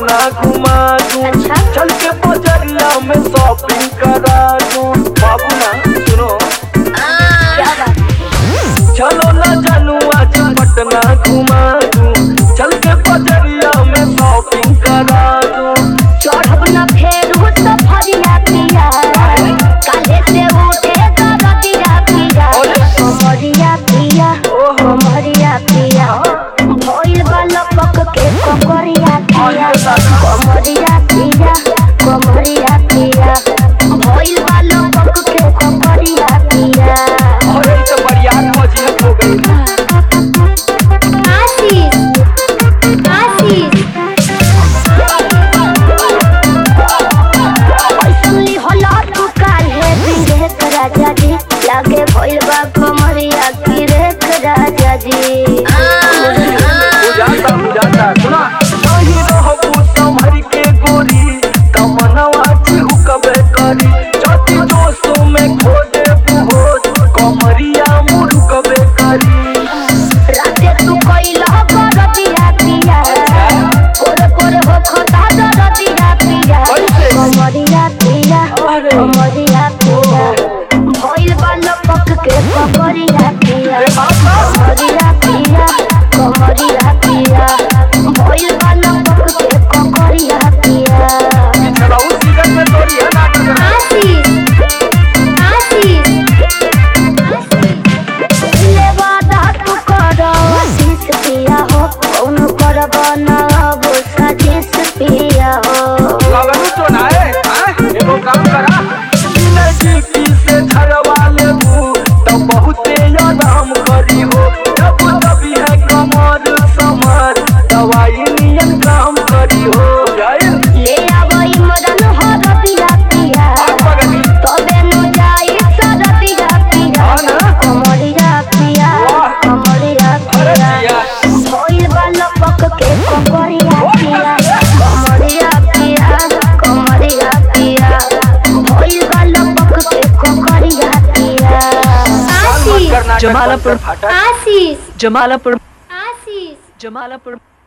पटना घुमा दूं, चल के बजरिया में शॉपिंग करा दूं। बाबू ना सुनो, चलो ना जानू आज पटना घुमा दूं, चल के बजरिया में शॉपिंग करा दूं। चढ़ब न फेर सफरिया पिया, काले से उठे दरदिया पिया। कमरिया पिया, कमरिया पिया, भइल वाला पक के कमरिया पिया। कमरिया पिया, कमरिया पिया, भइल वाला पक के कमरिया पिया। अरे तो बढ़िया मौजियत हो गई। आशीष, आशीष सुनली होला तू काहे बिंगे राजा जी, लागे भइल बा कमरिया की रे राजा जी। बुझाता सुना, नहीं रहबू संभर के गोरी, तमन्नावा चिहुकबे करी। जति जोशो में खो देबू होश, कमरिया मुरुकबे करी। राते तू कइला बरदिया पिया, कोरे कोरे हो खता दरदिया पिया। कमरिया पिया, कमरिया पिया, भइल वाला पक के कमरिया पिया। कमरिया पिया, कमरिया पिया, भइल वाला पक के कमरिया पिया। चलाऊ सीजन में तोरी है नाटक। आशीष, आशीष लेवादा तू कर आशीष पिया हो, कौन करब ना अब साजिश पिया हो। लगन तो ना है, एगो काम करा, जिंदगी से झरवा लेबू तो बहुते आराम करी हो। जब कभी है कमर समर, दवाई नियन काम करी हो। ले आवई मदन हरदिया पिया, तबे नु जाई सरदिया पिया। कमरिया पिया, कमरिया पिया, भइल वाला पक के कमरिया पिया। कमरिया पिया, कमरिया पिया, भइल वाला पक के कमरिया पिया। आशीष, जमालपुर आशीष, जमालपुर आशीष। जमालपुर